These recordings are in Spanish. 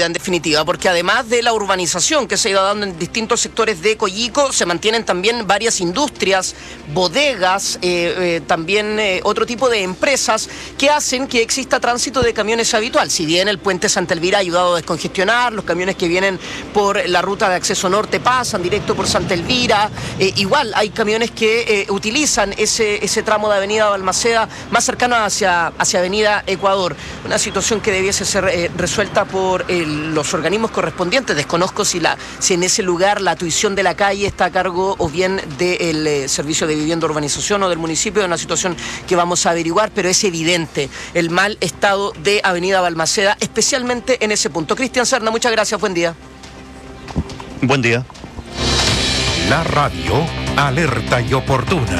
en definitiva, porque además de la urbanización que se ha ido dando en distintos sectores de Coyico, se mantienen también varias industrias, bodegas, también otro tipo de empresas que hacen que exista tránsito de camiones habitual. Si bien el puente Santa Elvira ha ayudado a descongestionar, los camiones que vienen por la ruta de acceso norte pasan directo por Santa Elvira, igual hay camiones que utilizan ese tramo de Avenida Balmaceda más cercano hacia Avenida Ecuador. Una situación que debiese ser resuelta por los organismos correspondientes. Desconozco si en ese lugar la tuición de la calle está a cargo o bien del Servicio de Vivienda Urbanización o del municipio, de una situación que vamos a averiguar, pero es evidente el mal estado de Avenida Balmaceda, especialmente en ese punto. Cristian Serna, muchas gracias, buen día. Buen día. La radio alerta y oportuna.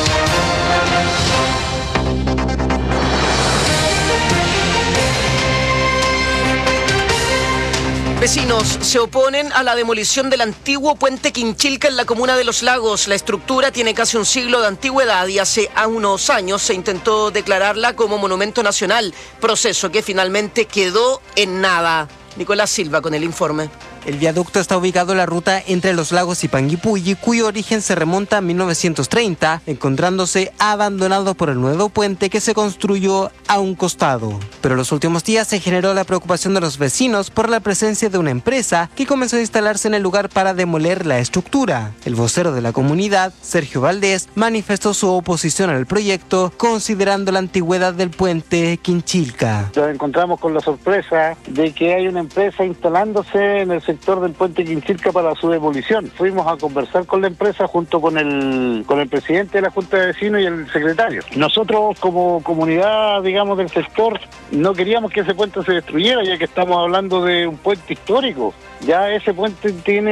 Vecinos se oponen a la demolición del antiguo puente Quinchilca en la comuna de Los Lagos. La estructura tiene casi un siglo de antigüedad y hace unos años se intentó declararla como monumento nacional, proceso que finalmente quedó en nada. Nicolás Silva con el informe. El viaducto está ubicado en la ruta entre Los Lagos y Panguipulli, cuyo origen se remonta a 1930, encontrándose abandonado por el nuevo puente que se construyó a un costado. Pero en los últimos días se generó la preocupación de los vecinos por la presencia de una empresa que comenzó a instalarse en el lugar para demoler la estructura. El vocero de la comunidad, Sergio Valdés, manifestó su oposición al proyecto, considerando la antigüedad del puente Quinchilca. Nos encontramos con la sorpresa de que hay una empresa instalándose en el sector del puente Quinchilca para su demolición. Fuimos a conversar con la empresa junto con el presidente de la Junta de Vecinos y el secretario. Nosotros como comunidad, digamos, del sector, no queríamos que ese puente se destruyera, ya que estamos hablando de un puente histórico. Ya ese puente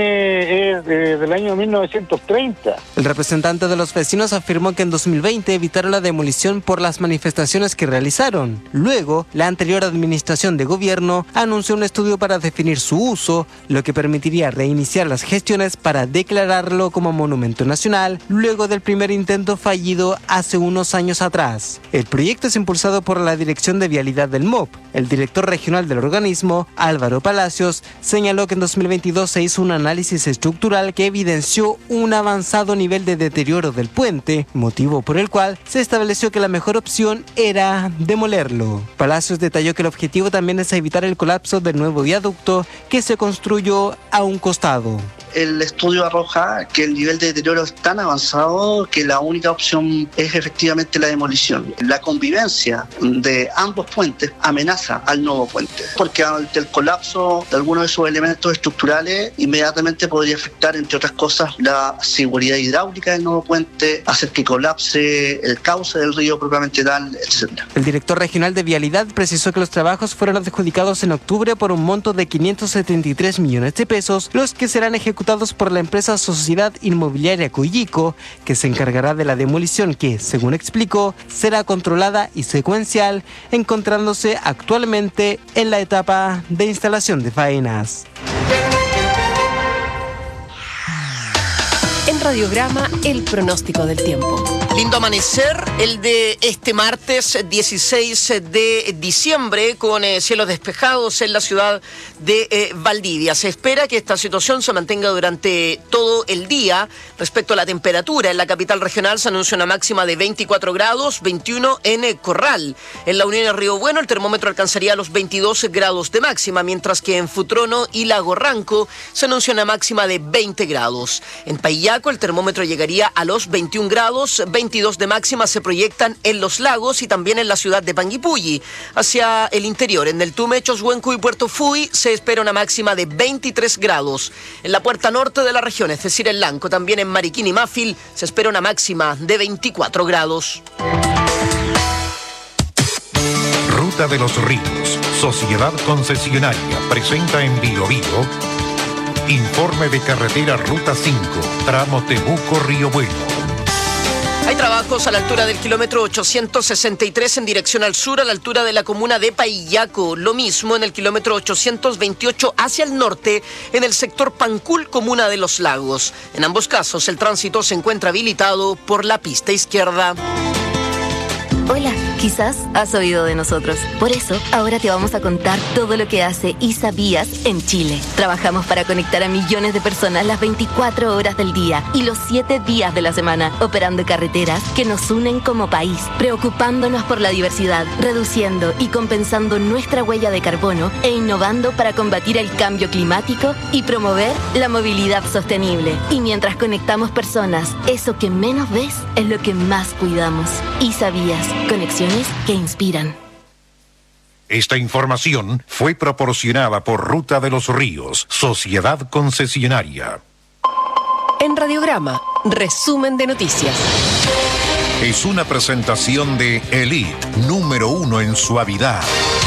es del año 1930. El representante de los vecinos afirmó que en 2020 evitaron la demolición por las manifestaciones que realizaron. Luego, la anterior administración de gobierno anunció un estudio para definir su uso, lo que permitiría reiniciar las gestiones para declararlo como monumento nacional luego del primer intento fallido hace unos años atrás. El proyecto es impulsado por la Dirección de Vialidad del MOP. El director regional del organismo, Álvaro Palacios, señaló que en 2022 se hizo un análisis estructural que evidenció un avanzado nivel de deterioro del puente, motivo por el cual se estableció que la mejor opción era demolerlo. Palacios detalló que el objetivo también es evitar el colapso del nuevo viaducto que se construyó a un costado. El estudio arroja que el nivel de deterioro es tan avanzado que la única opción es efectivamente la demolición. La convivencia de ambos puentes amenaza al nuevo puente, porque ante el colapso de algunos de sus elementos estructurales inmediatamente podría afectar, entre otras cosas, la seguridad hidráulica del nuevo puente, hacer que colapse el cauce del río propiamente tal, etc. El director regional de Vialidad precisó que los trabajos fueron adjudicados en octubre por un monto de 573 millones de pesos, los que serán ejecutados por la empresa Sociedad Inmobiliaria Coyico, que se encargará de la demolición que, según explicó, será controlada y secuencial, encontrándose actualmente en la etapa de instalación de faenas. En Radiograma, el pronóstico del tiempo. Lindo amanecer, el de este martes 16 de diciembre, con cielos despejados en la ciudad de Valdivia. Se espera que esta situación se mantenga durante todo el día. Respecto a la temperatura, en la capital regional se anuncia una máxima de 24 grados, 21 en Corral. En la Unión de Río Bueno el termómetro alcanzaría los 22 grados de máxima, mientras que en Futrono y Lago Ranco se anuncia una máxima de 20 grados. En Payaco el termómetro llegaría a los 21 grados, 22 de máxima se proyectan en Los Lagos y también en la ciudad de Panguipulli. Hacia el interior, en el Tume, Choshuenco y Puerto Fui, se espera una máxima de 23 grados. En la puerta norte de la región, es decir, en Lanco, también en Mariquín y Mafil, se espera una máxima de 24 grados. Ruta de los Ríos, Sociedad Concesionaria, presenta en Bio informe de carretera Ruta 5, tramo Temuco-Río Bueno. Hay trabajos a la altura del kilómetro 863 en dirección al sur, a la altura de la comuna de Payaco. Lo mismo en el kilómetro 828 hacia el norte, en el sector Pancul, comuna de Los Lagos. En ambos casos, el tránsito se encuentra habilitado por la pista izquierda. Hola, Quizás has oído de nosotros. Por eso, ahora te vamos a contar todo lo que hace ISAVías en Chile. Trabajamos para conectar a millones de personas las 24 horas del día y los 7 días de la semana, operando carreteras que nos unen como país, preocupándonos por la diversidad, reduciendo y compensando nuestra huella de carbono e innovando para combatir el cambio climático y promover la movilidad sostenible. Y mientras conectamos personas, eso que menos ves es lo que más cuidamos. ISAVías, conexiones que inspiran. Esta información fue proporcionada por Ruta de los Ríos, Sociedad Concesionaria. En Radiograma, resumen de noticias. Es una presentación de Elite, número 1 en suavidad.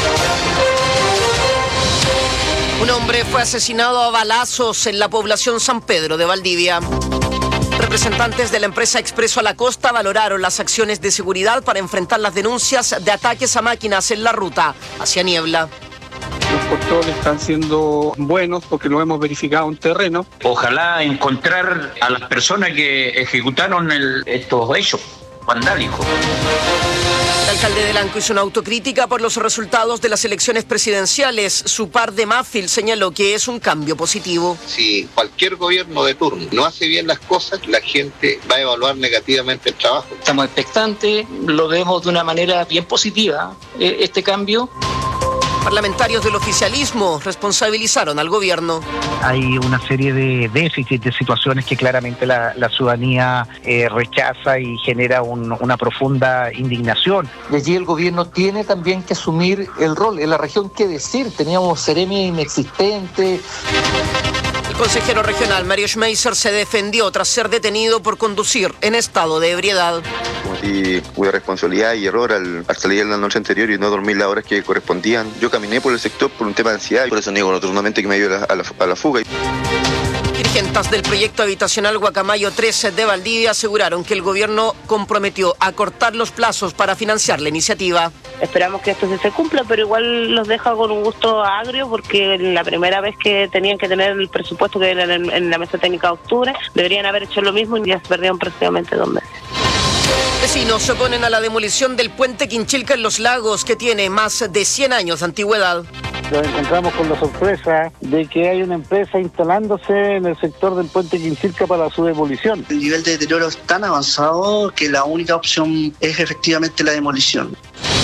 Un hombre fue asesinado a balazos en la población San Pedro de Valdivia. Representantes de la empresa Expreso a la Costa valoraron las acciones de seguridad para enfrentar las denuncias de ataques a máquinas en la ruta hacia Niebla. Los controles están siendo buenos porque lo hemos verificado en terreno. Ojalá encontrar a las personas que ejecutaron estos hechos vandálicos. El alcalde de Lanco hizo una autocrítica por los resultados de las elecciones presidenciales. Su par de Mafil señaló que es un cambio positivo. Si cualquier gobierno de turno no hace bien las cosas, la gente va a evaluar negativamente el trabajo. Estamos expectantes, lo vemos de una manera bien positiva, este cambio. Parlamentarios del oficialismo responsabilizaron al gobierno. Hay una serie de déficits, de situaciones que claramente la ciudadanía rechaza y genera una profunda indignación. Y allí el gobierno tiene también que asumir el rol. En la región, ¿qué decir? Teníamos seremi inexistente. El consejero regional Mario Schmeiser se defendió tras ser detenido por conducir en estado de ebriedad. Cometí una responsabilidad y error al salir la noche anterior y no dormir las horas que correspondían. Yo caminé por el sector por un tema de ansiedad y por eso niego rotundamente que me ayude a la fuga. Dirigentes del proyecto habitacional Guacamayo 13 de Valdivia aseguraron que el gobierno comprometió acortar los plazos para financiar la iniciativa. Esperamos que esto se cumpla, pero igual los deja con un gusto agrio porque la primera vez que tenían que tener el presupuesto que era en la mesa técnica de octubre, deberían haber hecho lo mismo y ya se perdieron prácticamente 2 meses. Vecinos se oponen a la demolición del puente Quinchilca en Los Lagos, que tiene más de 100 años de antigüedad. Nos encontramos con la sorpresa de que hay una empresa instalándose en el sector del puente Quinchilca para su demolición. El nivel de deterioro es tan avanzado que la única opción es efectivamente la demolición.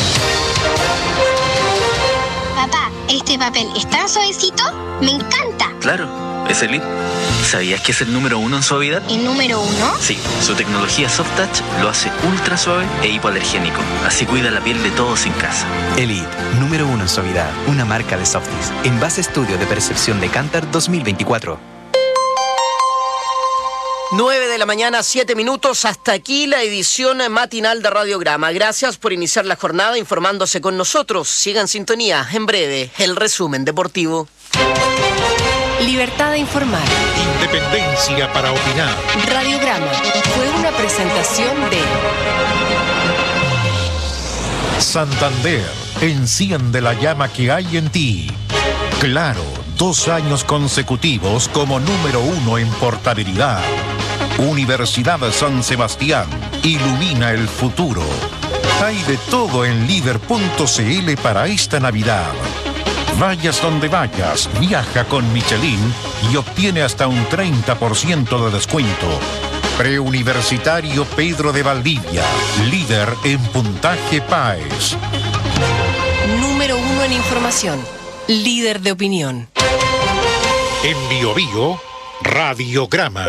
Papá, ¿este papel es tan suavecito? ¡Me encanta! Claro, es Elite. ¿Sabías que es el número 1 en suavidad? ¿El número 1? Sí, su tecnología Soft Touch lo hace ultra suave e hipoalergénico. Así cuida la piel de todos en casa. Elite, número 1 en suavidad, una marca de Softis. En base a estudio de percepción de Kantar 2024. 9 de la mañana, 7 minutos. Hasta aquí la edición matinal de Radiograma. Gracias por iniciar la jornada informándose con nosotros. Siga en sintonía. En breve, el resumen deportivo. Libertad de informar. Independencia para opinar. Radiograma fue una presentación de Santander, enciende la llama que hay en ti. Claro, 2 años consecutivos como número 1 en portabilidad. Universidad San Sebastián, ilumina el futuro. Hay de todo en líder.cl para esta Navidad. Vayas donde vayas, viaja con Michelin y obtiene hasta un 30% de descuento. Preuniversitario Pedro de Valdivia, líder en puntaje PAES. Número 1 en información, líder de opinión. En Bio Bio, Radiograma.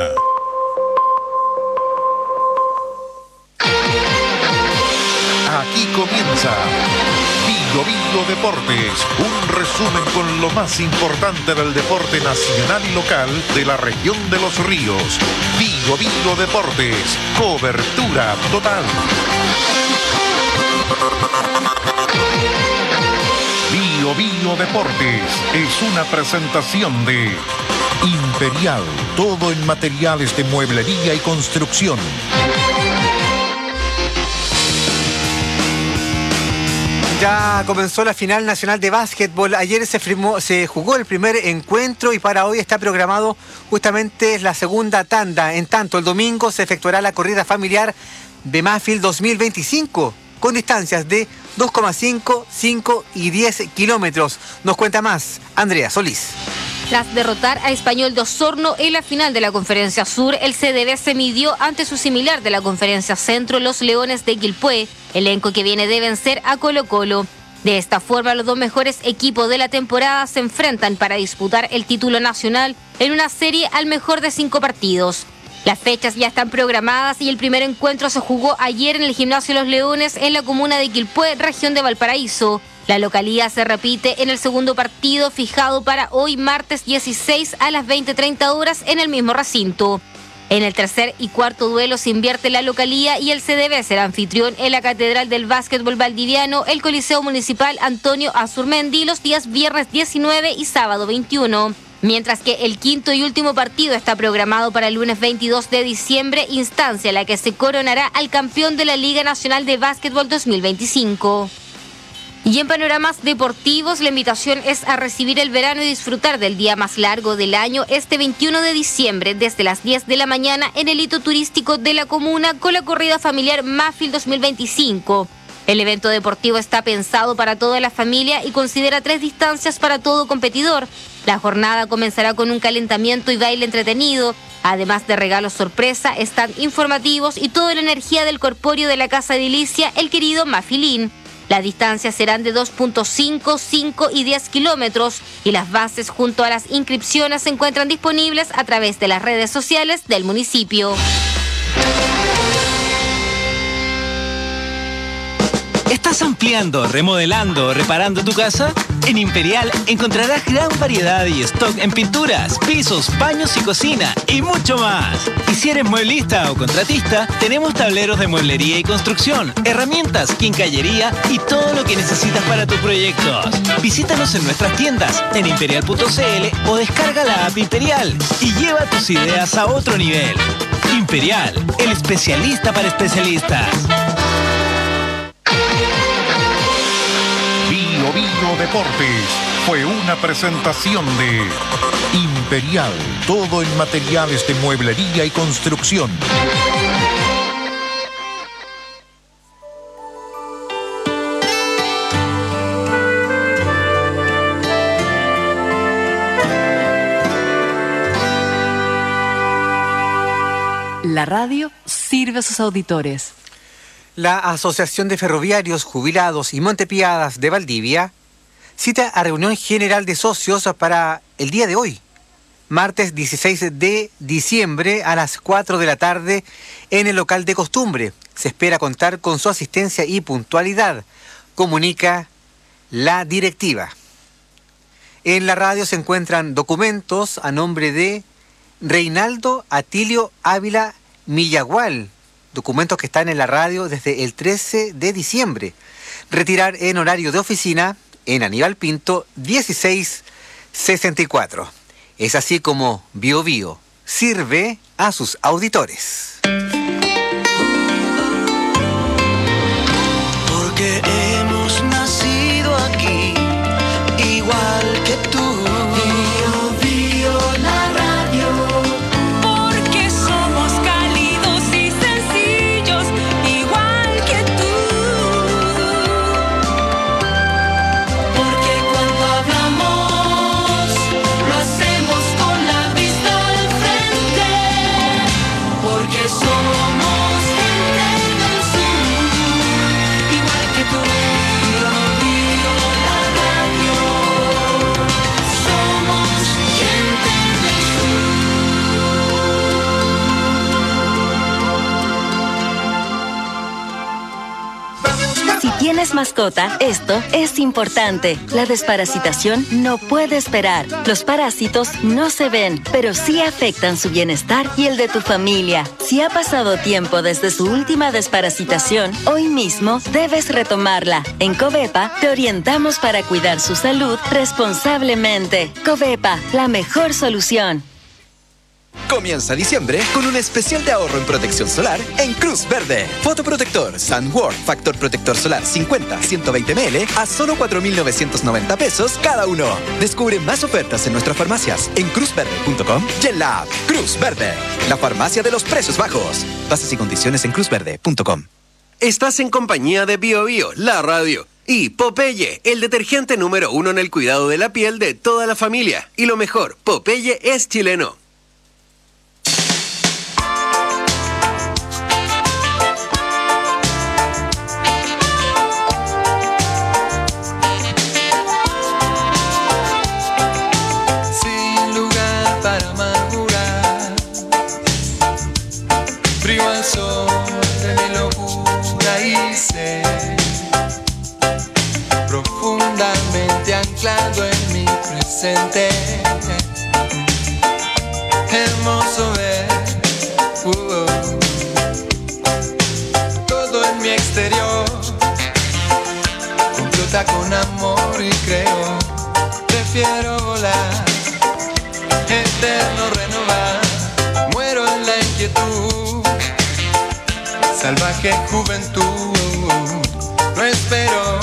Aquí comienza Bio Bio Deportes, un resumen con lo más importante del deporte nacional y local de la región de Los Ríos. Bio Bio Deportes, cobertura total. Bio Bio Deportes es una presentación de Imperial, todo en materiales de mueblería y construcción. Ya comenzó la final nacional de básquetbol. Ayer se jugó el primer encuentro y para hoy está programado justamente la segunda tanda. En tanto, el domingo se efectuará la corrida familiar de Mafil 2025 con distancias de 2,5, 5 y 10 kilómetros. Nos cuenta más Andrea Solís. Tras derrotar a Español de Osorno en la final de la Conferencia Sur, el CDB se midió ante su similar de la Conferencia Centro, los Leones de Quilpué, elenco que viene de vencer a Colo-Colo. De esta forma, los dos mejores equipos de la temporada se enfrentan para disputar el título nacional en una serie al mejor de 5 partidos. Las fechas ya están programadas y el primer encuentro se jugó ayer en el Gimnasio Los Leones en la comuna de Quilpué, región de Valparaíso. La localidad se repite en el segundo partido fijado para hoy martes 16 a las 20:30 horas en el mismo recinto. En el tercer y cuarto duelo se invierte la localía y el CDB será anfitrión en la Catedral del Básquetbol Valdiviano, el Coliseo Municipal Antonio Azurmendi, los días viernes 19 y sábado 21. Mientras que el quinto y último partido está programado para el lunes 22 de diciembre, instancia en la que se coronará al campeón de la Liga Nacional de Básquetbol 2025. Y en panoramas deportivos, la invitación es a recibir el verano y disfrutar del día más largo del año este 21 de diciembre desde las 10 de la mañana en el hito turístico de la comuna con la corrida familiar Mafil 2025. El evento deportivo está pensado para toda la familia y considera 3 distancias para todo competidor. La jornada comenzará con un calentamiento y baile entretenido, además de regalos sorpresa, stand informativos y toda la energía del corpóreo de la Casa Edilicia, el querido Mafilín. Las distancias serán de 2.5, 5 y 10 kilómetros y las bases junto a las inscripciones se encuentran disponibles a través de las redes sociales del municipio. ¿Estás ampliando, remodelando o reparando tu casa? En Imperial encontrarás gran variedad y stock en pinturas, pisos, baños y cocina y mucho más. Y si eres mueblista o contratista, tenemos tableros de mueblería y construcción, herramientas, quincallería y todo lo que necesitas para tus proyectos. Visítanos en nuestras tiendas en imperial.cl o descarga la app Imperial y lleva tus ideas a otro nivel. Imperial, el especialista para especialistas. Bio Deportes fue una presentación de Imperial, todo en materiales de mueblería y construcción. La radio sirve a sus auditores. La Asociación de Ferroviarios, Jubilados y Montepiadas de Valdivia cita a reunión general de socios para el día de hoy, martes 16 de diciembre a las 4 de la tarde en el local de costumbre. Se espera contar con su asistencia y puntualidad, comunica la directiva. En la radio se encuentran documentos a nombre de Reinaldo Atilio Ávila Millagual, documentos que están en la radio desde el 13 de diciembre. Retirar en horario de oficina en Aníbal Pinto 1664. Es así como Bio Bio sirve a sus auditores. Porque hemos nacido aquí, igual que tú. Bio Bio la radio. Porque somos cálidos y sencillos, igual que tú. Porque cuando hablamos, lo hacemos con la vista al frente. Porque somos gente del sur, igual que tú. Bio Bio la radio. Somos gente del Si tienes mascota, esto es importante. La desparasitación no puede esperar. Los parásitos no se ven, pero sí afectan su bienestar y el de tu familia. Si ha pasado tiempo desde su última desparasitación, hoy mismo debes retomarla. En Covepa te orientamos para cuidar su salud responsablemente. Covepa, la mejor solución. Comienza diciembre con un especial de ahorro en protección solar en Cruz Verde. Fotoprotector SunWorld Factor Protector Solar 50-120 ml a solo 4.990 pesos cada uno. Descubre más ofertas en nuestras farmacias en cruzverde.com y en la app Cruz Verde, la farmacia de los precios bajos. Bases y condiciones en cruzverde.com. Estás en compañía de Bio Bio, la radio. Y Popeye, el detergente número 1 en el cuidado de la piel de toda la familia. Y lo mejor, Popeye es chileno. Sin lugar para amargurar, frío al sol de mi locura y sé, profundamente anclado en mi presente. Hermoso ver todo en mi exterior complota con amor y creo. Prefiero volar, eterno renovar. Muero en la inquietud, salvaje juventud. No espero.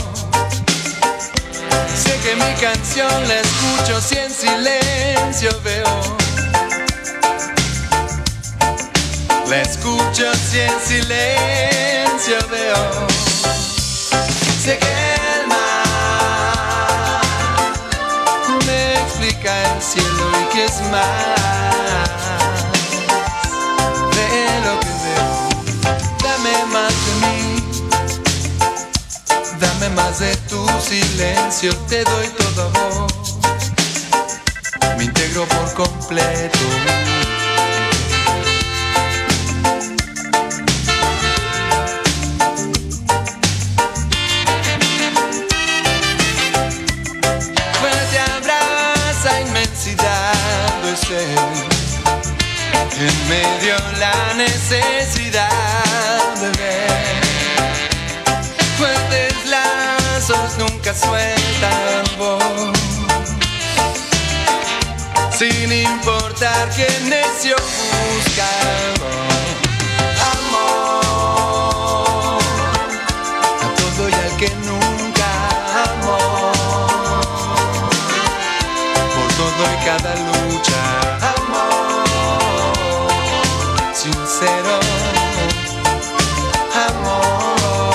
Sé que mi canción la escucho si en silencio veo. La escucho si en silencio veo. Sé que el mar me explica el cielo y que es más de lo que veo. Dame más de mí, dame más de tu silencio, te doy todo a vos, me integro por completo. Fuerte abraza inmensidad, es él, en medio la necesidad de ver. Fuertes lazos nunca sueltan voz, sin importar qué necio busca. Amor a todo y al que nunca amó, por todo y cada lucha. Amor sincero, amor.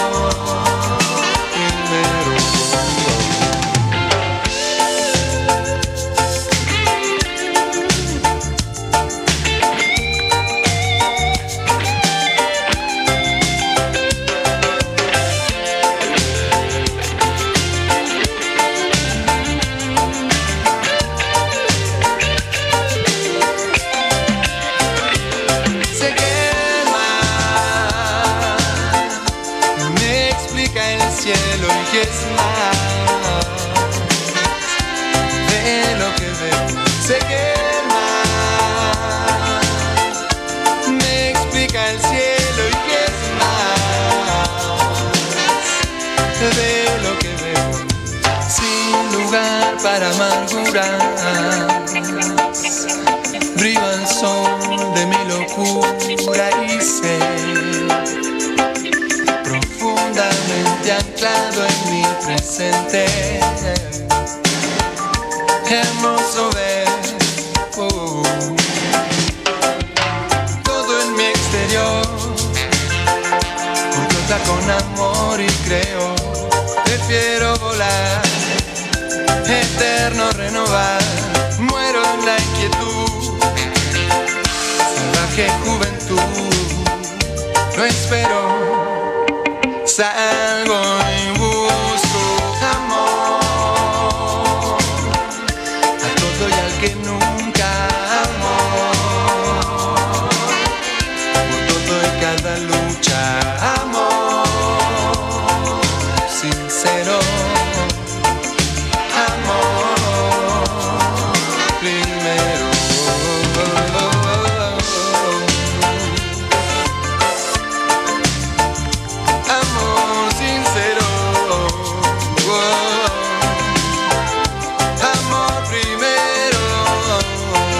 Es más de lo que veo. Sé que el mar me explica el cielo y que es más de lo que veo. Sin lugar para amargurar, brilla el sol de mi locura y sé, profundamente anclado en mi presente. Hermoso ver todo en mi exterior complota con amor y creo. Prefiero volar, eterno renovar. Muero en la inquietud, salvaje juventud. No espero, salgo y busco amor a todo y al que nunca amó, por todo y cada lucha. Amor sincero, amor primero. Amor sincero, amor primero.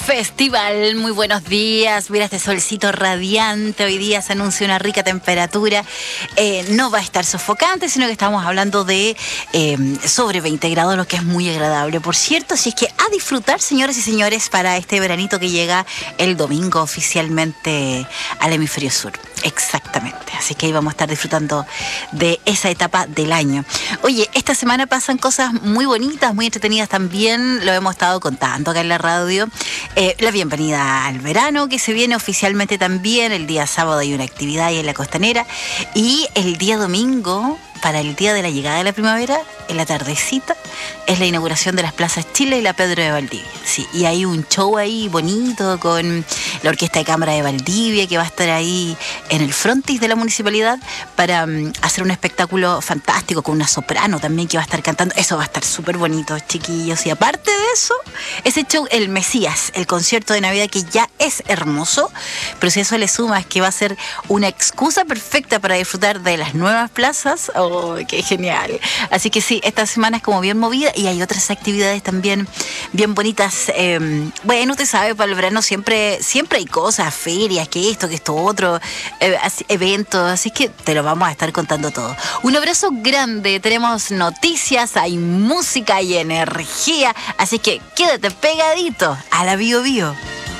Festival. Muy buenos días. Mira este solcito radiante. Hoy día se anuncia una rica temperatura. No va a estar sofocante, sino que estamos hablando de sobre 20 grados, lo que es muy agradable. Por cierto, si es que a disfrutar, señores y señores, para este veranito que llega el domingo oficialmente al hemisferio sur. Exactamente. Así que ahí vamos a estar disfrutando de esa etapa del año. Oye, esta semana pasan cosas muy bonitas, muy entretenidas también. Lo hemos estado contando acá en la radio. La bienvenida al verano, que se viene oficialmente también. El día sábado hay una actividad ahí en la Costanera. Y el día domingo, para el día de la llegada de la primavera, en la tardecita, es la inauguración de las plazas Chile y la Pedro de Valdivia. Sí, y hay un show ahí bonito con la Orquesta de Cámara de Valdivia, que va a estar ahí en el frontis de la municipalidad para hacer un espectáculo fantástico con una soprano también que va a estar cantando. Eso va a estar súper bonito, chiquillos. Y aparte de eso, ese show, el Mesías, el concierto de Navidad, que ya es hermoso, pero si eso le sumas que va a ser una excusa perfecta para disfrutar de las nuevas plazas, ¡oh, qué genial! Así que sí, esta semana es como bien movida y hay otras actividades también bien bonitas. Bueno, usted sabe, para el verano siempre hay cosas, ferias, que esto otro, eventos, así que te lo vamos a estar contando todo. Un abrazo grande, tenemos noticias, hay música y energía, así que quédate pegadito a la Bio Bio.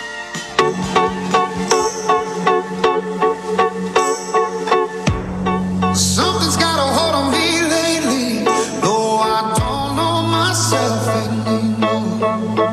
Something's got a hold on me lately, though I don't know myself anymore.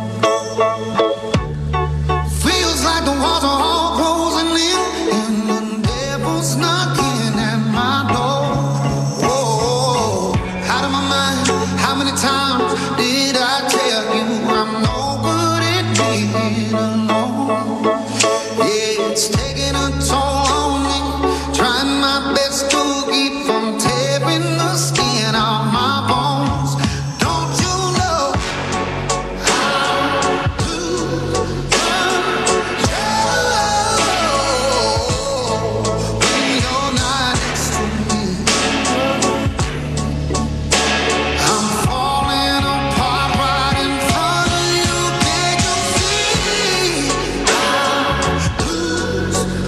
Feels like the walls are all closing in, and the devil's knocking at my door. Whoa, out of my mind, how many times did I tell you I'm no good at being alone? Yeah, it's taking a toll on me, trying my best to keep from tearing the skin off my bones. Don't you know how to when you're not next to me? I'm falling apart right in front of you. Can't you see? I lose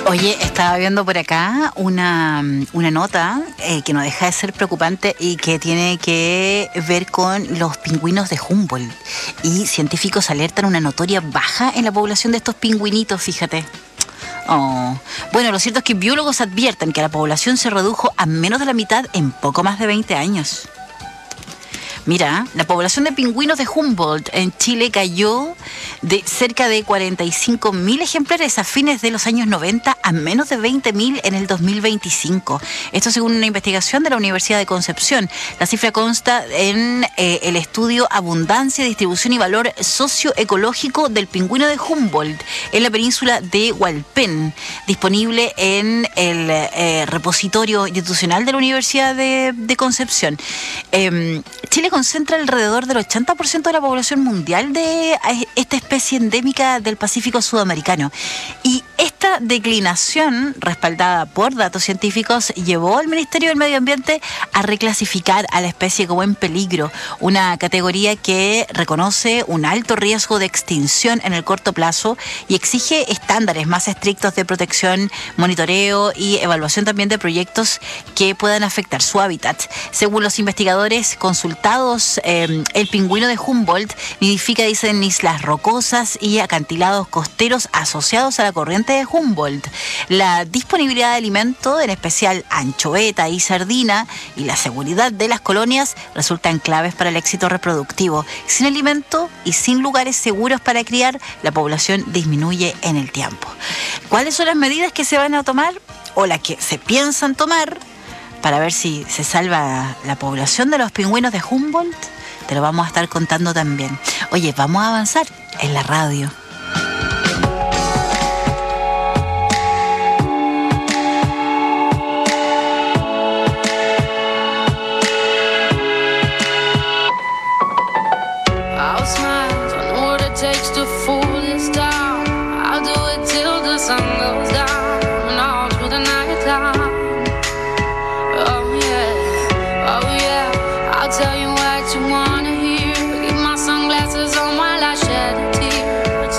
Oye, estaba viendo por acá una nota que no deja de ser preocupante y que tiene que ver con los pingüinos de Humboldt. Y científicos alertan una notoria baja en la población de estos pingüinitos, fíjate. Oh. Bueno, lo cierto es que biólogos advierten que la población se redujo a menos de la mitad en poco más de 20 años. Mira, la población de pingüinos de Humboldt en Chile cayó de cerca de 45.000 ejemplares a fines de los años 90 a menos de 20.000 en el 2025. Esto según una investigación de la Universidad de Concepción. La cifra consta en el estudio Abundancia, Distribución y Valor Socioecológico del Pingüino de Humboldt en la península de Hualpén, disponible en el repositorio institucional de la Universidad de Concepción. Chile concentra alrededor del 80% de la población mundial de esta especie endémica del Pacífico sudamericano. Y esta declinación, respaldada por datos científicos, llevó al Ministerio del Medio Ambiente a reclasificar a la especie como en peligro, una categoría que reconoce un alto riesgo de extinción en el corto plazo y exige estándares más estrictos de protección, monitoreo y evaluación también de proyectos que puedan afectar su hábitat. Según los investigadores consultados, el pingüino de Humboldt nidifica, dicen, islas rocosas y acantilados costeros asociados a la corriente de Humboldt. La disponibilidad de alimento, en especial anchoveta y sardina, y la seguridad de las colonias resultan claves para el éxito reproductivo. Sin alimento y sin lugares seguros para criar, la población disminuye en el tiempo. ¿Cuáles son las medidas que se van a tomar o las que se piensan tomar para ver si se salva la población de los pingüinos de Humboldt? Te lo vamos a estar contando también. Oye, vamos a avanzar en la radio. I'll smile, I know what it takes to fool this town. I'll do it till the sun goes down and all through the night time. Oh yeah, I'll tell you what you wanna hear. Keep my sunglasses on while I shed a tear. It's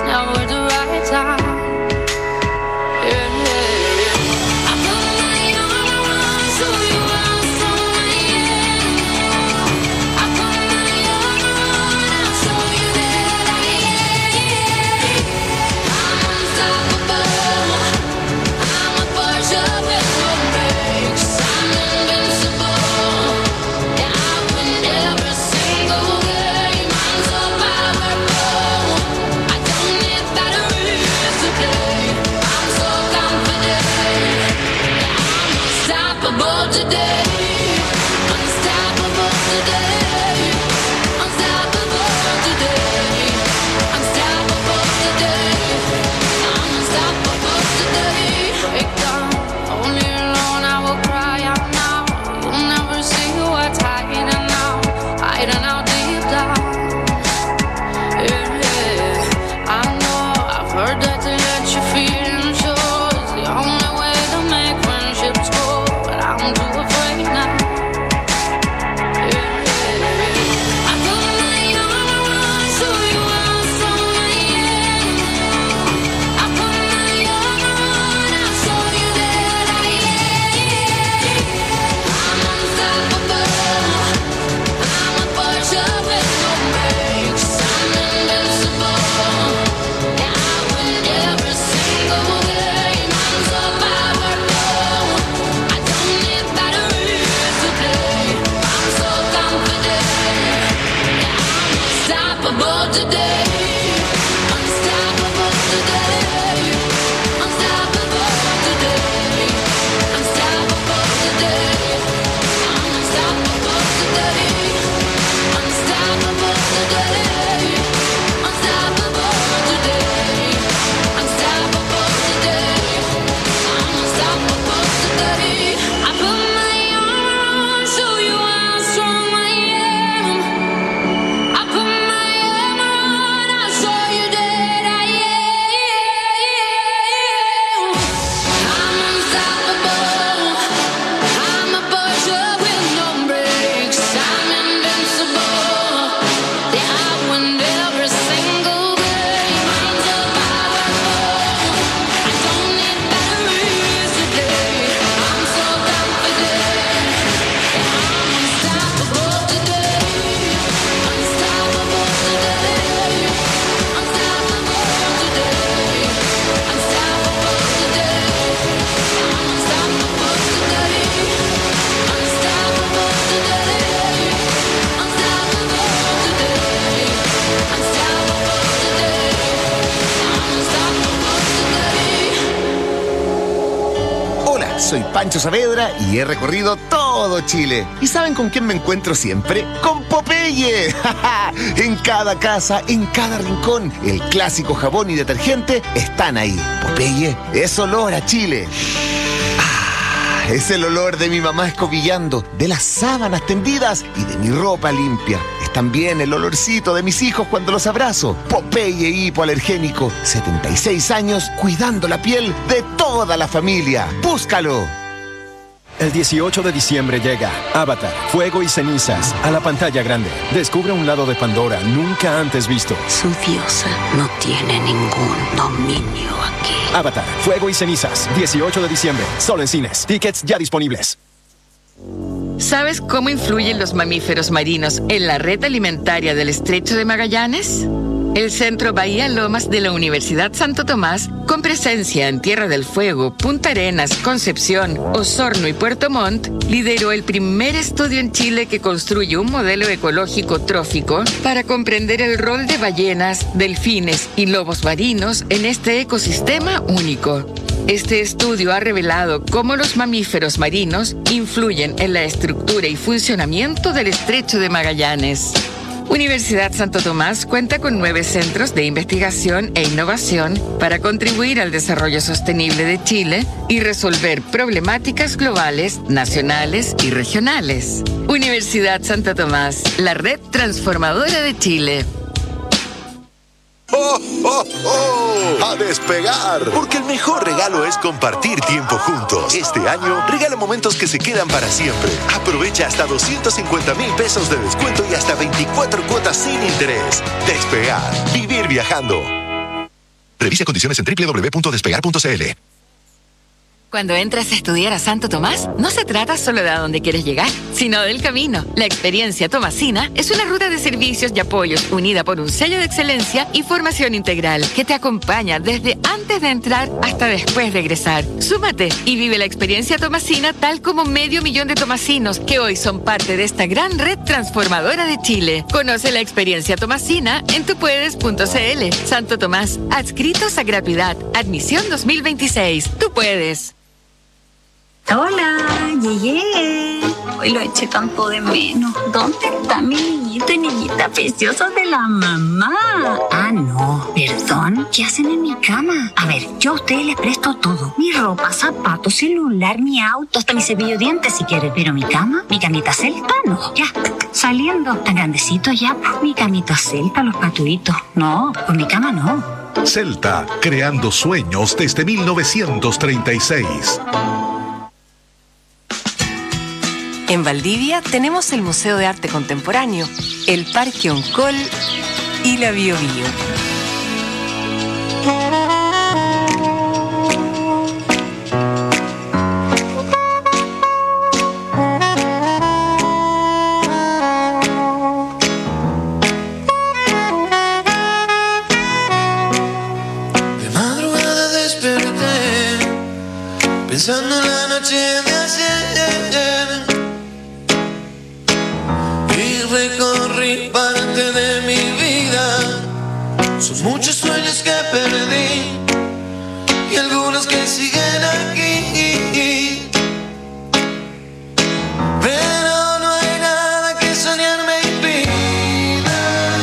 soy Pancho Saavedra y he recorrido todo Chile. ¿Y saben con quién me encuentro siempre? ¡Con Popeye! En cada casa, en cada rincón, el clásico jabón y detergente están ahí. Popeye es olor a Chile. Es el olor de mi mamá escobillando, de las sábanas tendidas y de mi ropa limpia. Es también el olorcito de mis hijos cuando los abrazo. Popeye hipoalergénico, 76 años cuidando la piel de toda la familia. ¡Búscalo! El 18 de diciembre llega Avatar, Fuego y Cenizas a la pantalla grande. Descubre un lado de Pandora nunca antes visto. Su diosa no tiene ningún dominio aquí. Avatar, Fuego y Cenizas, 18 de diciembre, solo en cines. Tickets ya disponibles. ¿Sabes cómo influyen los mamíferos marinos en la red alimentaria del Estrecho de Magallanes? El Centro Bahía Lomas de la Universidad Santo Tomás, con presencia en Tierra del Fuego, Punta Arenas, Concepción, Osorno y Puerto Montt, lideró el primer estudio en Chile que construye un modelo ecológico trófico para comprender el rol de ballenas, delfines y lobos marinos en este ecosistema único. Este estudio ha revelado cómo los mamíferos marinos influyen en la estructura y funcionamiento del Estrecho de Magallanes. Universidad Santo Tomás cuenta con 9 centros de investigación e innovación para contribuir al desarrollo sostenible de Chile y resolver problemáticas globales, nacionales y regionales. Universidad Santo Tomás, la red transformadora de Chile. ¡Oh, oh, oh! ¡A despegar! Porque el mejor regalo es compartir tiempo juntos. Este año, regala momentos que se quedan para siempre. Aprovecha hasta 250,000 pesos de descuento y hasta 24 cuotas sin interés. Despegar. Vivir viajando. Revisa condiciones en www.despegar.cl. Cuando entras a estudiar a Santo Tomás, no se trata solo de a dónde quieres llegar, sino del camino. La experiencia tomasina es una ruta de servicios y apoyos unida por un sello de excelencia y formación integral que te acompaña desde antes de entrar hasta después de egresar. Súmate y vive la experiencia tomasina tal como 500,000 de tomasinos que hoy son parte de esta gran red transformadora de Chile. Conoce la experiencia tomasina en tupuedes.cl. Santo Tomás, adscritos a gratuidad. Admisión 2026. Tú puedes. Hola, llegué. Hoy lo eché tanto de menos. ¿Dónde está mi niñito y niñita preciosa de la mamá? Ah, no, perdón. ¿Qué hacen en mi cama? A ver, yo a ustedes les presto todo. Mi ropa, zapatos, celular, mi auto, hasta mi cepillo de dientes si quieren. Pero mi cama, mi camita celta, no. Ya, saliendo. Tan grandecito ya, pues, mi camita celta, los patuitos. No, pues mi cama no. Celta, creando sueños desde 1936. En Valdivia tenemos el Museo de Arte Contemporáneo, el Parque Oncol y la Bio Bio. De madrugada desperté, pensando en la noche de ayer. Recorrí parte de mi vida. Son muchos sueños que perdí y algunos que siguen aquí. Pero no hay nada que soñar me impida.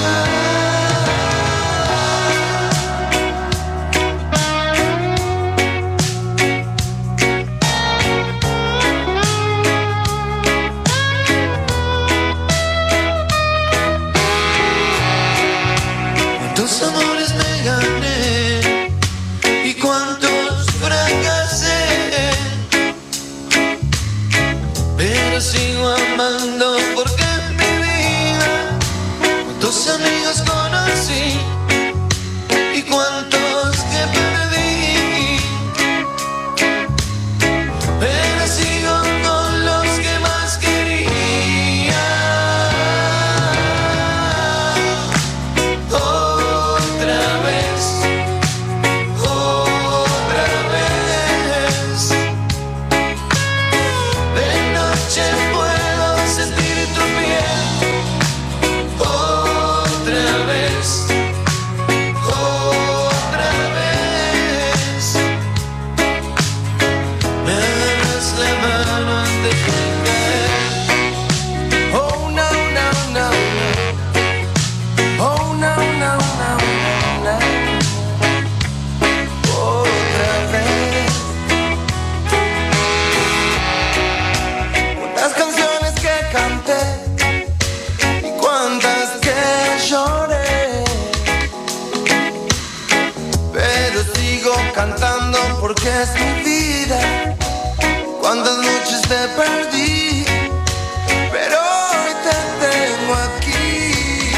Cuántos amores me gané y cuántos fracasé, pero sigo amando porque es mi vida. Cuántos amigos conocí y cuántos que perdí, pero sigo con los que más quería. De noche puedo es mi vida. Cuántas noches te perdí, pero hoy te tengo aquí.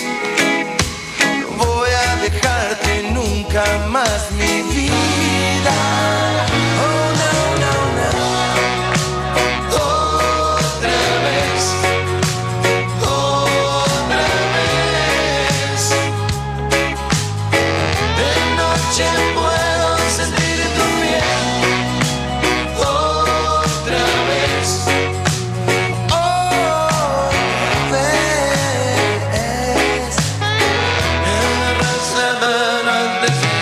No voy a dejarte nunca más, mi vida. Oh, no, no, no. Otra vez, otra vez. De noche puedo sentir tu piel. Otra vez, otra vez. Me arrasaban antes de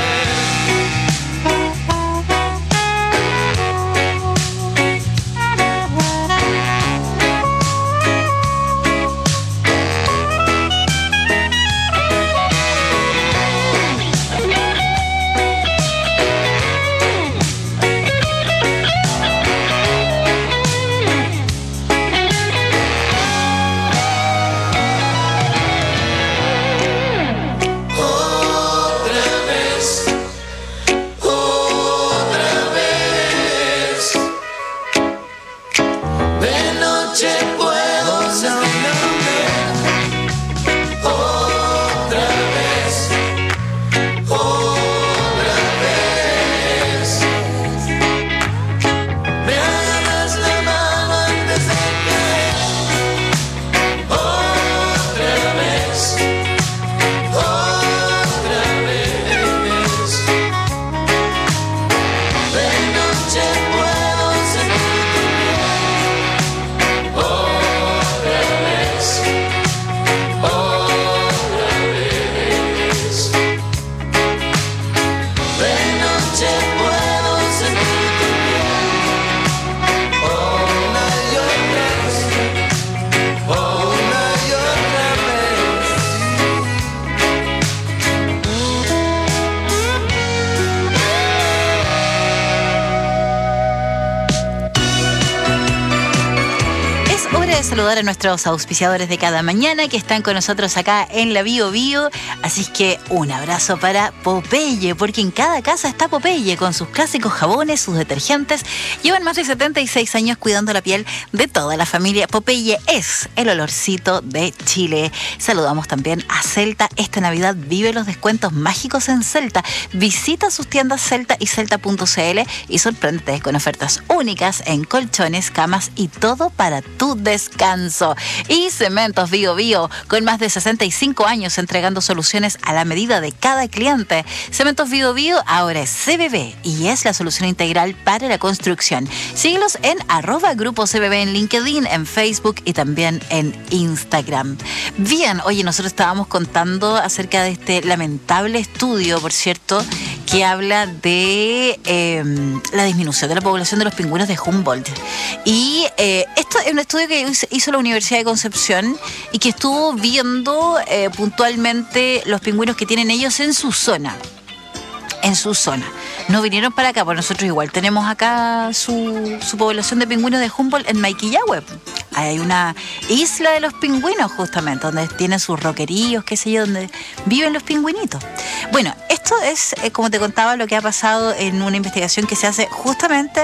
saludar a nuestros auspiciadores de cada mañana que están con nosotros acá en la Bio Bio. Así que un abrazo para Popeye, porque en cada casa está Popeye con sus clásicos jabones, sus detergentes. Llevan más de 76 años cuidando la piel de toda la familia. Popeye es el olorcito de Chile. Saludamos también a Celta. Esta Navidad vive los descuentos mágicos en Celta. Visita sus tiendas Celta y Celta.cl y sorpréndete con ofertas únicas en colchones, camas y todo para tu descanso. Y Cementos Bio Bio, con más de 65 años entregando soluciones a la medida de cada cliente. Cementos Bio Bio ahora es CBB y es la solución integral para la construcción. Síguelos en @Grupo CBB en LinkedIn, en Facebook y también en Instagram. Bien, oye, nosotros estábamos contando acerca de este lamentable estudio, por cierto, que habla de la disminución de la población de los pingüinos de Humboldt. Y esto es un estudio que hizo la Universidad de Concepción y que estuvo viendo puntualmente los pingüinos que tienen ellos en su zona. En su zona. No vinieron para acá, porque nosotros igual tenemos acá su población de pingüinos de Humboldt en Maiquillahue. Hay una isla de los pingüinos justamente, donde tienen sus roqueríos, qué sé yo, donde viven los pingüinitos. Bueno, esto es, como te contaba, lo que ha pasado en una investigación que se hace justamente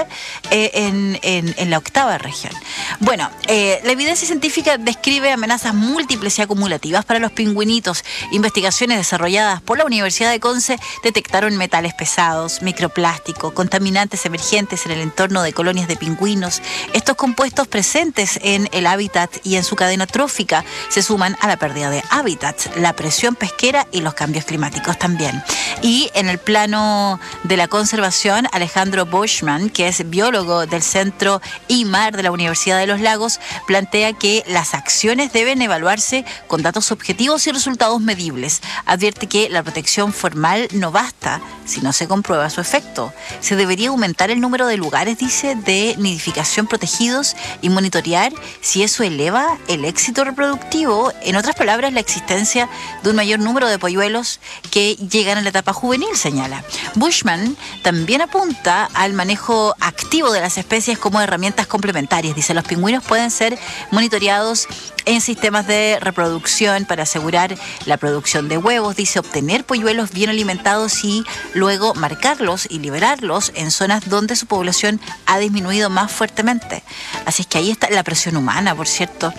en la 8ª región. Bueno, la evidencia científica describe amenazas múltiples y acumulativas para los pingüinitos. Investigaciones desarrolladas por la Universidad de Conce detectaron metales pesados, microplástico, contaminantes emergentes en el entorno de colonias de pingüinos. Estos compuestos presentes en el hábitat y en su cadena trófica se suman a la pérdida de hábitats, la presión pesquera y los cambios climáticos también. Y en el plano de la conservación, Alejandro Boschman, que es biólogo del Centro IMAR de la Universidad de los Lagos, plantea que las acciones deben evaluarse con datos objetivos y resultados medibles. Advierte que la protección formal no basta si no se comprueba su efecto. Se debería aumentar el número de lugares, dice, de nidificación protegidos y monitorear si eso eleva el éxito reproductivo, en otras palabras, la existencia de un mayor número de polluelos que llegan a la etapa juvenil, señala. Bushman también apunta al manejo activo de las especies como herramientas complementarias. Dice, los pingüinos pueden ser monitoreados en sistemas de reproducción para asegurar la producción de huevos. Dice, obtener polluelos bien alimentados y luego marcarlos y liberarlos en zonas donde su población ha disminuido más fuertemente. Así es que ahí está la presión humana, por cierto.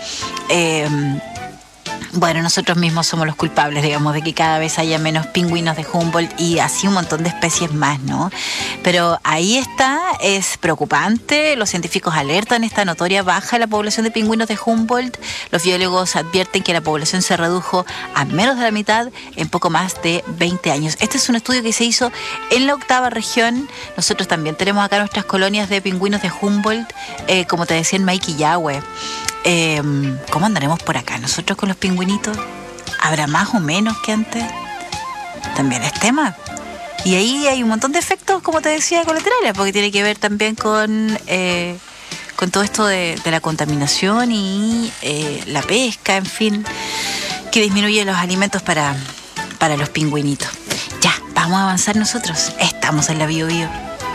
Bueno, nosotros mismos somos los culpables, digamos, de que cada vez haya menos pingüinos de Humboldt y así un montón de especies más, ¿no? Pero ahí está, es preocupante. Los científicos alertan esta notoria baja en la población de pingüinos de Humboldt. Los biólogos advierten que la población se redujo a menos de la mitad en poco más de 20 años. Este es un estudio que se hizo en la 8ª región. Nosotros también tenemos acá nuestras colonias de pingüinos de Humboldt, como te decía, en Maiquillahue. ¿Cómo andaremos por acá nosotros con los pingüinitos? ¿Habrá más o menos que antes? También es tema. Y ahí hay un montón de efectos, como te decía, colaterales, porque tiene que ver también con todo esto de la contaminación y la pesca, en fin, que disminuye los alimentos para los pingüinitos. Ya, vamos a avanzar nosotros. Estamos en la Bio Bio.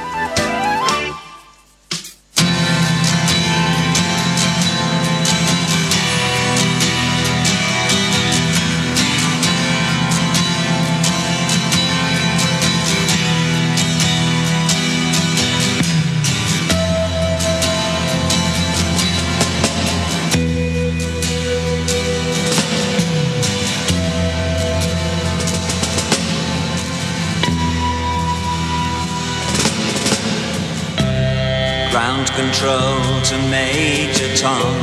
Ground control to Major Tom.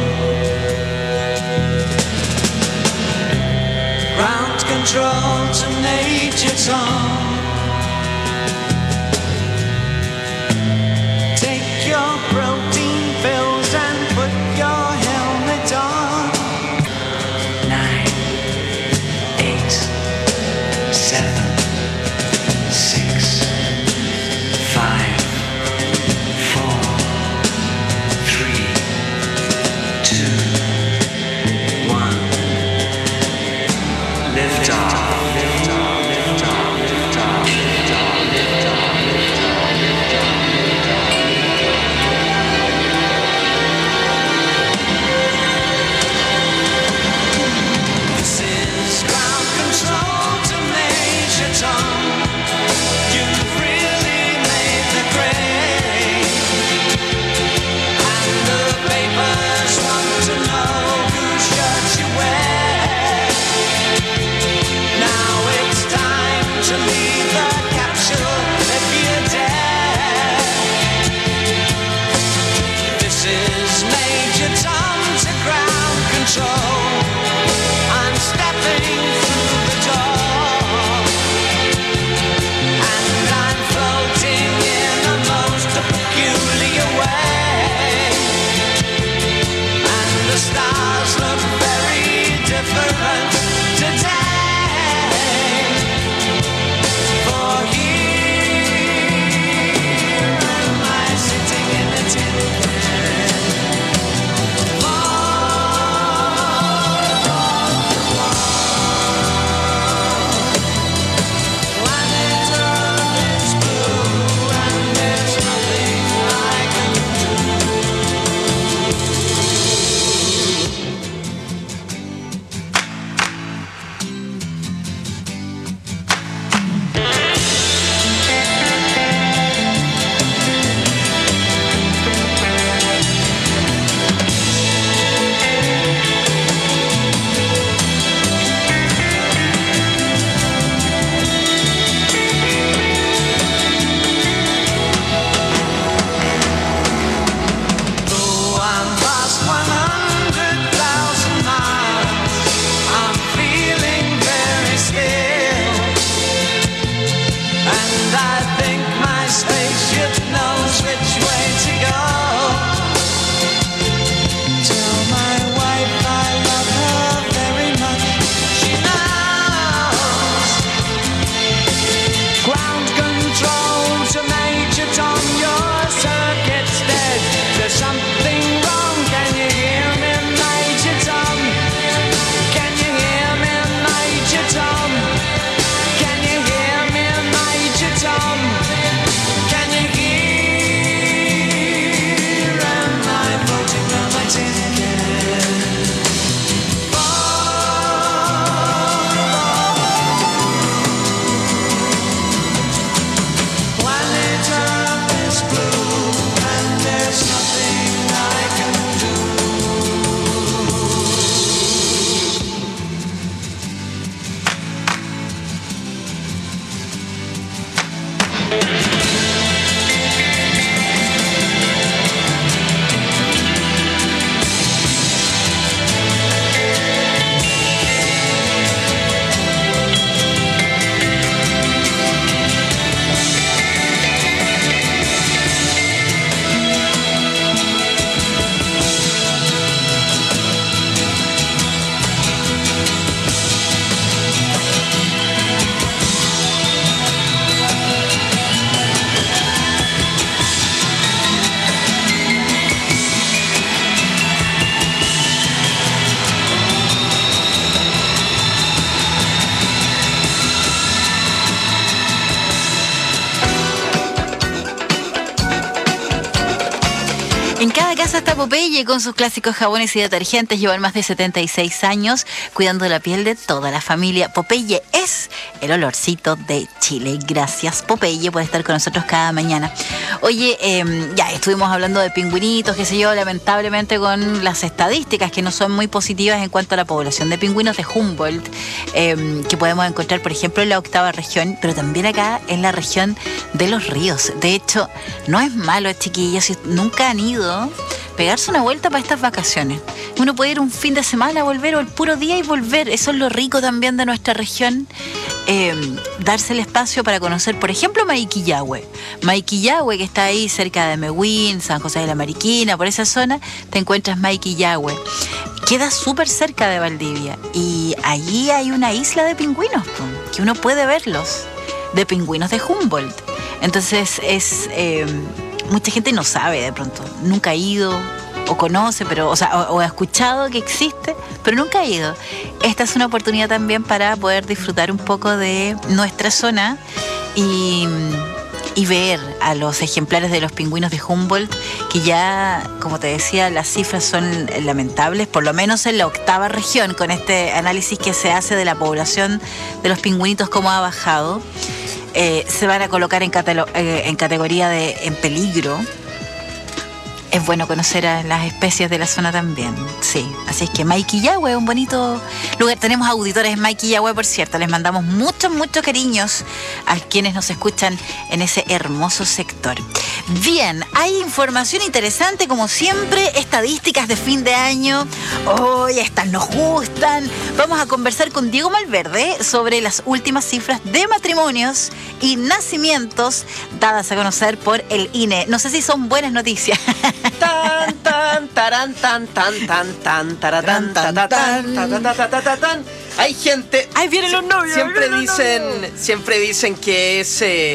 Ground control to Major Tom. Take your protein pills and put your helmet on. 9, 8, 7, 6, 5. Lift off, lift off, lift off, lift off. En cada casa está Popeye con sus clásicos jabones y detergentes. Llevan más de 76 años cuidando la piel de toda la familia. Popeye es el olorcito de Chile. Gracias, Popeye, por estar con nosotros cada mañana. Oye, ya estuvimos hablando de pingüinitos, qué sé yo, lamentablemente con las estadísticas que no son muy positivas en cuanto a la población de pingüinos de Humboldt, que podemos encontrar, por ejemplo, en la 8ª región, pero también acá en la región de Los Ríos. De hecho, no es malo, chiquillos, si nunca han ido, pegarse una vuelta para estas vacaciones. Uno puede ir un fin de semana, volver, o el puro día y volver. Eso es lo rico también de nuestra región. Darse el espacio para conocer, por ejemplo, Maiquillahue. Maiquillahue, que está ahí cerca de Mewin, San José de la Mariquina, por esa zona, te encuentras Maiquillahue. Queda súper cerca de Valdivia. Y allí hay una isla de pingüinos, que uno puede verlos, de pingüinos de Humboldt. Entonces mucha gente no sabe de pronto, nunca ha ido o conoce, pero o ha escuchado que existe, pero nunca ha ido. Esta es una oportunidad también para poder disfrutar un poco de nuestra zona y ver a los ejemplares de los pingüinos de Humboldt, que ya, como te decía, las cifras son lamentables, por lo menos en la 8ª región, con este análisis que se hace de la población de los pingüinitos, cómo ha bajado. Se van a colocar en categoría de en peligro. Es bueno conocer a las especies de la zona también, sí. Así es que Maiquillahue es un bonito lugar. Tenemos auditores en Maiquillahue, por cierto. Les mandamos muchos cariños a quienes nos escuchan en ese hermoso sector. Bien, hay información interesante como siempre, estadísticas de fin de año. Estas nos gustan. Vamos a conversar con Diego Malverde sobre las últimas cifras de matrimonios y nacimientos dadas a conocer por el INE. No sé si son buenas noticias. Tan, tan, tarán, tan, tan, tan, tan, taratán, tan. Hay gente. Ahí vienen los novios. Siempre dicen que es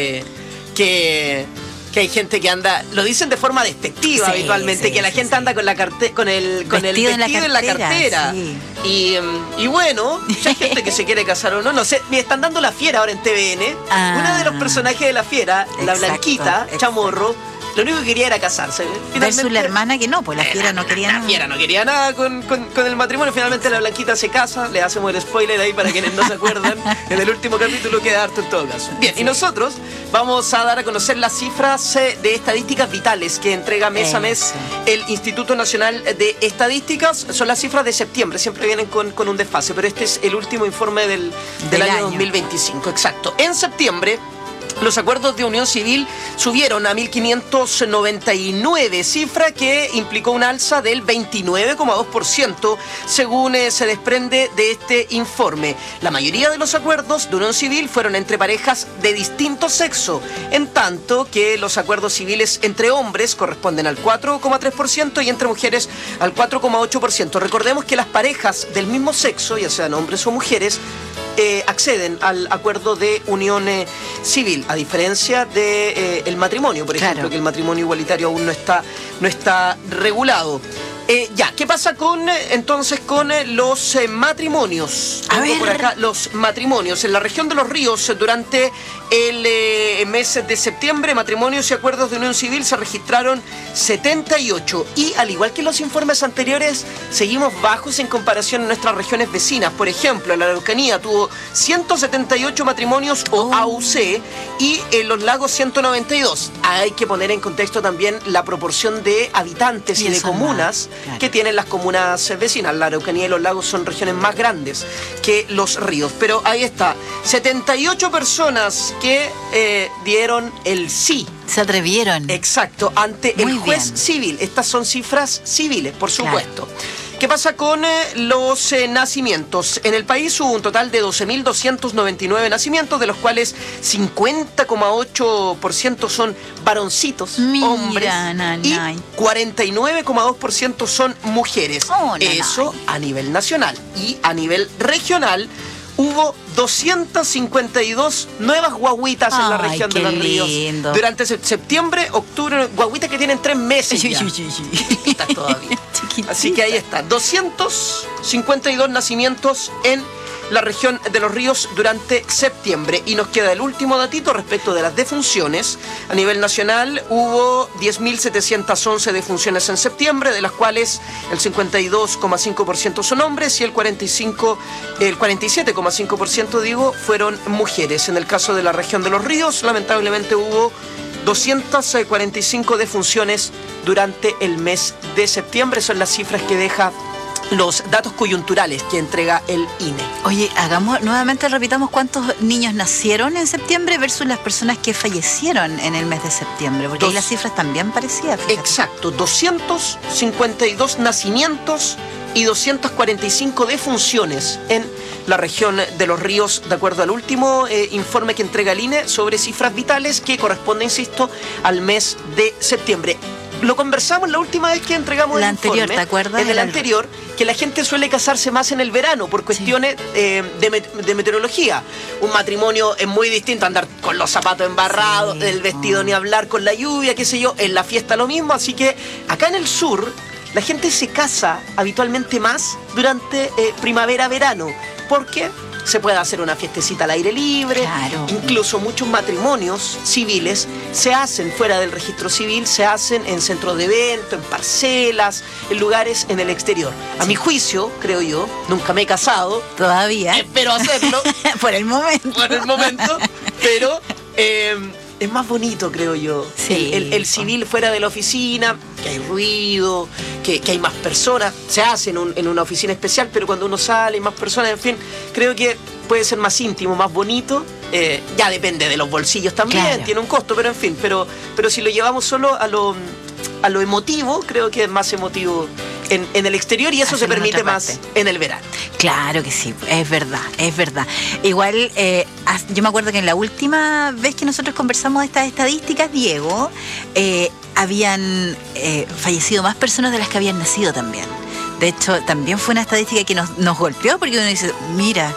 que hay gente que anda, lo dicen de forma despectiva habitualmente, que la gente anda con el vestido en la cartera. Sí. Y bueno, hay gente que se quiere casar o no. No sé, me están dando La Fiera ahora en TVN. Uno de los personajes de La Fiera, la Blanquita, Chamorro, lo único que quería era casarse. Versus la hermana que no, pues la Fiera no quería nada. La Fiera no quería nada con el matrimonio. Finalmente la Blanquita se casa. Le hacemos el spoiler ahí para quienes no se acuerdan. En el último capítulo queda harto en todo caso. Bien, y nosotros vamos a dar a conocer las cifras de estadísticas vitales que entrega mes a mes el Instituto Nacional de Estadísticas. Son las cifras de septiembre. Siempre vienen con un desfase, pero este es el último informe del año 2025. Exacto. En septiembre, los acuerdos de unión civil subieron a 1.599, cifra que implicó un alza del 29,2%, según se desprende de este informe. La mayoría de los acuerdos de unión civil fueron entre parejas de distinto sexo, en tanto que los acuerdos civiles entre hombres corresponden al 4,3% y entre mujeres al 4,8%. Recordemos que las parejas del mismo sexo, ya sean hombres o mujeres, acceden al acuerdo de unión civil, a diferencia de el matrimonio, por ejemplo, que el matrimonio igualitario aún no está regulado. ¿Qué pasa entonces con los matrimonios? Por acá, los matrimonios. En la región de Los Ríos, durante el mes de septiembre, matrimonios y acuerdos de unión civil se registraron 78. Y al igual que en los informes anteriores, seguimos bajos en comparación a nuestras regiones vecinas. Por ejemplo, la Araucanía tuvo 178 matrimonios o AUC y en Los Lagos 192. Hay que poner en contexto también la proporción de habitantes y de comunas que tienen las comunas vecinas. La Araucanía y Los Lagos son regiones más grandes que los ríos. Pero ahí está, 78 personas que dieron el sí. Se atrevieron. Exacto, ante el juez civil. Estas son cifras civiles, por supuesto. ¿Qué pasa con los nacimientos? En el país hubo un total de 12.299 nacimientos, de los cuales 50,8% son varoncitos, hombres, y 49,2% son mujeres. Eso a nivel nacional. Y a nivel regional hubo 252 nuevas guaguitas en la región de Los Ríos. Durante septiembre, octubre, guaguitas que tienen 3 meses ya. Chiquitas todavía. Así que ahí está, 252 nacimientos en la región de Los Ríos durante septiembre. Y nos queda el último datito respecto de las defunciones. A nivel nacional hubo 10.711 defunciones en septiembre, de las cuales el 52,5% son hombres y el 47,5% fueron mujeres. En el caso de la región de Los Ríos, lamentablemente hubo 245 defunciones durante el mes de septiembre. Son las cifras que deja los datos coyunturales que entrega el INE. Oye, repitamos cuántos niños nacieron en septiembre versus las personas que fallecieron en el mes de septiembre, porque ahí las cifras también parecían. Exacto, 252 nacimientos y 245 defunciones en la región de Los Ríos, de acuerdo al último informe que entrega el INE sobre cifras vitales que corresponde, insisto, al mes de septiembre. Lo conversamos la última vez que entregamos el informe, ¿te acuerdas? En el anterior, que la gente suele casarse más en el verano por cuestiones de meteorología. Un matrimonio es muy distinto a andar con los zapatos embarrados, el vestido ni hablar con la lluvia, qué sé yo, en la fiesta lo mismo, así que acá en el sur la gente se casa habitualmente más durante primavera-verano, porque se puede hacer una fiestecita al aire libre. Claro. Incluso muchos matrimonios civiles se hacen fuera del registro civil, se hacen en centros de evento, en parcelas, en lugares en el exterior. A mi juicio, creo yo, nunca me he casado. Todavía. Espero hacerlo. Por el momento. Por el momento. Pero es más bonito, creo yo. Sí. El civil fuera de la oficina, que hay ruido, que hay más personas. Se hace en una oficina especial, pero cuando uno sale, hay más personas, en fin, creo que puede ser más íntimo, más bonito. Ya depende de los bolsillos también, claro. Tiene un costo, pero en fin, pero si lo llevamos solo a lo emotivo, creo que es más emotivo en el exterior, y eso se permite más en el verano. Claro que sí, es verdad, es verdad. Igual, yo me acuerdo que en la última vez que nosotros conversamos de estas estadísticas, Diego, habían fallecido más personas de las que habían nacido también. De hecho, también fue una estadística que nos golpeó, porque uno dice, mira,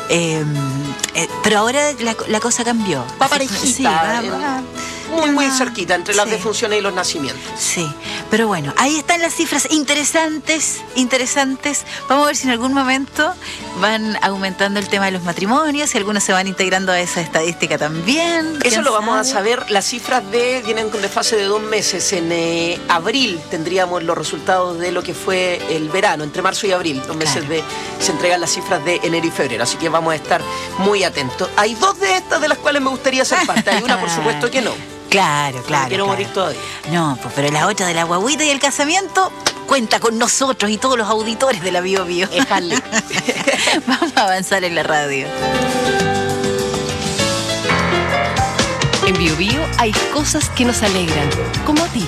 pero ahora la cosa cambió. Va parejita. Sí, va muy cerquita entre las defunciones y los nacimientos. Sí, pero bueno, ahí están las cifras interesantes. Vamos a ver si en algún momento van aumentando el tema de los matrimonios, si algunos se van integrando a esa estadística también. Eso lo vamos a saber. Las cifras vienen con desfase de 2 meses. En abril tendríamos los resultados de lo que fue el verano, entre marzo y abril. 2 meses se entregan las cifras de enero y febrero, así que vamos a estar muy atentos. Hay 2 de estas de las cuales me gustaría ser parte. Hay una, por supuesto, que no. Claro. Quiero morir todavía. No, pues, pero la otra de la guagüita y el casamiento cuenta con nosotros y todos los auditores de la Bio Bio. Vamos a avanzar en la radio. En Bio Bio hay cosas que nos alegran, como a ti.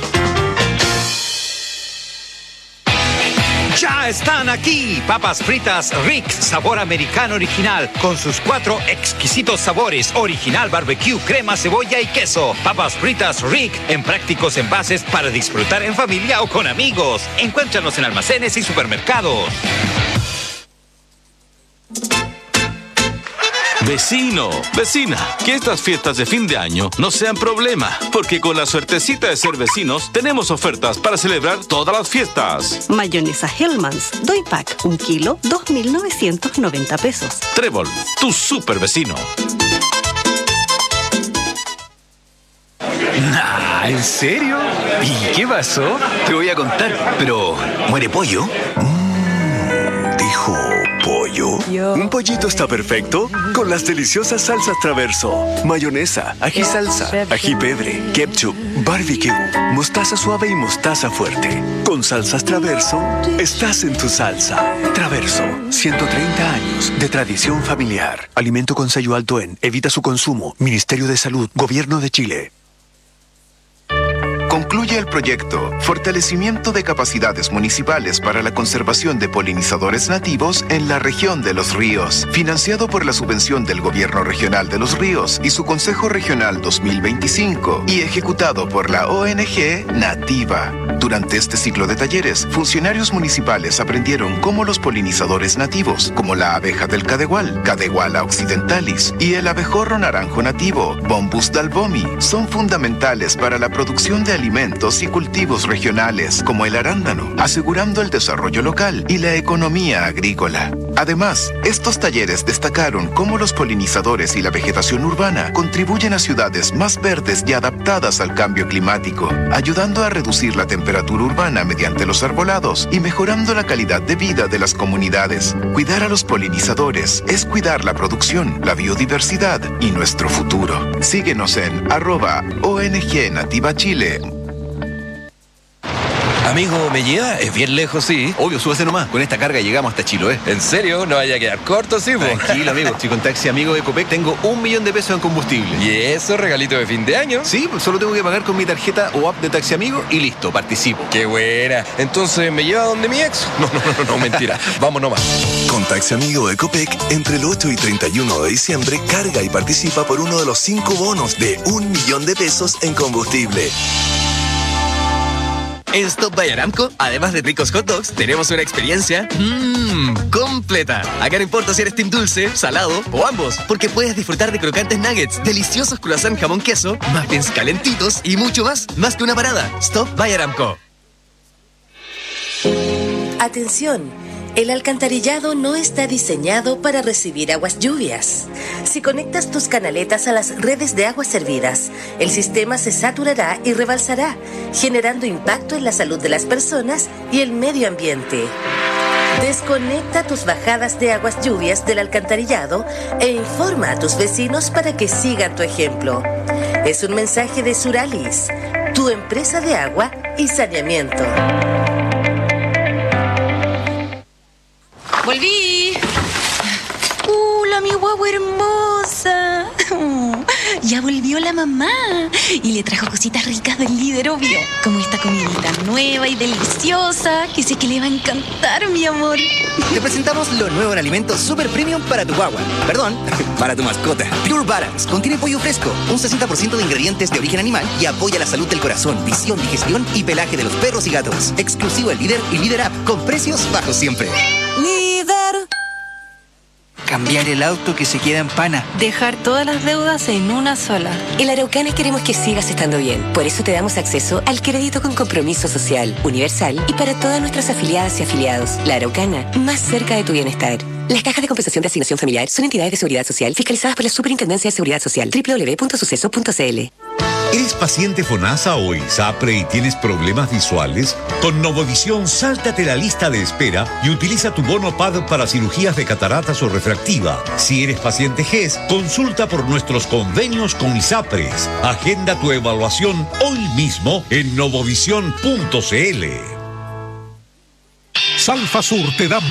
Ya están aquí, papas fritas Rick, sabor americano original, con sus 4 exquisitos sabores, original, barbecue, crema, cebolla y queso. Papas fritas Rick, en prácticos envases para disfrutar en familia o con amigos. Encuéntranos en almacenes y supermercados. Vecino, vecina, que estas fiestas de fin de año no sean problema, porque con la suertecita de ser vecinos tenemos ofertas para celebrar todas las fiestas. Mayonesa Hellmann's, Doy Pack, 1 kilo, 2.990 pesos. Trébol, tu super vecino. ¿En serio? ¿Y qué pasó? Te voy a contar, pero ¿muere pollo? Dijo pollo. Un pollito está perfecto con las deliciosas salsas Traverso. Mayonesa, ají salsa, ají pebre, ketchup, barbecue, mostaza suave y mostaza fuerte. Con salsas Traverso, estás en tu salsa. Traverso, 130 años de tradición familiar. Alimento con sello alto en Evita su consumo. Ministerio de Salud, Gobierno de Chile. Concluye el proyecto Fortalecimiento de Capacidades Municipales para la Conservación de Polinizadores Nativos en la Región de Los Ríos, financiado por la subvención del Gobierno Regional de Los Ríos y su Consejo Regional 2025 y ejecutado por la ONG Nativa. Durante este ciclo de talleres, funcionarios municipales aprendieron cómo los polinizadores nativos, como la abeja del cadegual, Cadeguala occidentalis, y el abejorro naranjo nativo, Bombus dalbomi, son fundamentales para la producción de alimentos y cultivos regionales, como el arándano, asegurando el desarrollo local y la economía agrícola. Además, estos talleres destacaron cómo los polinizadores y la vegetación urbana contribuyen a ciudades más verdes y adaptadas al cambio climático, ayudando a reducir la temperatura urbana mediante los arbolados y mejorando la calidad de vida de las comunidades. Cuidar a los polinizadores es cuidar la producción, la biodiversidad y nuestro futuro. Síguenos en @ONG Nativa Chile. Amigo, ¿me lleva? Es bien lejos, sí. Obvio, súbase nomás. Con esta carga llegamos hasta Chiloé. ¿En serio? ¿No vaya a quedar corto, sí, po? Tranquilo, amigo. Si con Taxi Amigo de Ecopec tengo 1 millón de pesos en combustible. ¿Y eso, regalito de fin de año? Sí, pues solo tengo que pagar con mi tarjeta o app de Taxi Amigo y listo, participo. ¡Qué buena! Entonces, ¿me lleva donde mi ex? No, mentira. Vamos nomás. Con Taxi Amigo de Ecopec, entre el 8 y 31 de diciembre, carga y participa por uno de los 5 bonos de 1 millón de pesos en combustible. En Stop by Aramco, además de ricos hot dogs, tenemos una experiencia completa. Acá no importa si eres team dulce, salado o ambos, porque puedes disfrutar de crocantes nuggets, deliciosos croissant jamón queso, muffins calentitos y mucho más que una parada. Stop by Aramco. Atención. El alcantarillado no está diseñado para recibir aguas lluvias. Si conectas tus canaletas a las redes de aguas servidas, el sistema se saturará y rebalsará, generando impacto en la salud de las personas y el medio ambiente. Desconecta tus bajadas de aguas lluvias del alcantarillado e informa a tus vecinos para que sigan tu ejemplo. Es un mensaje de Suralis, tu empresa de agua y saneamiento. ¡Volví! ¡La mi guagua hermosa! Ya volvió la mamá y le trajo cositas ricas del líder, obvio. Como esta comidita nueva y deliciosa que sé que le va a encantar, mi amor. Te presentamos lo nuevo en alimentos super premium para tu guagua. Perdón, para tu mascota. Pure Balance contiene pollo fresco, un 60% de ingredientes de origen animal y apoya la salud del corazón, visión, digestión y pelaje de los perros y gatos. Exclusivo en Líder y Líder App, con precios bajos siempre. Líder. Cambiar el auto que se queda en pana. Dejar todas las deudas en una sola. En la Araucana queremos que sigas estando bien. Por eso te damos acceso al crédito con compromiso social, universal y para todas nuestras afiliadas y afiliados. La Araucana, más cerca de tu bienestar. Las cajas de compensación de asignación familiar son entidades de seguridad social fiscalizadas por la Superintendencia de Seguridad Social. www.suceso.cl. ¿Eres paciente FONASA o ISAPRE y tienes problemas visuales? Con Novovisión, sáltate la lista de espera y utiliza tu bono PAD para cirugías de cataratas o refractiva. Si eres paciente GES, consulta por nuestros convenios con ISAPRES. Agenda tu evaluación hoy mismo en novovisión.cl. Salfasur te da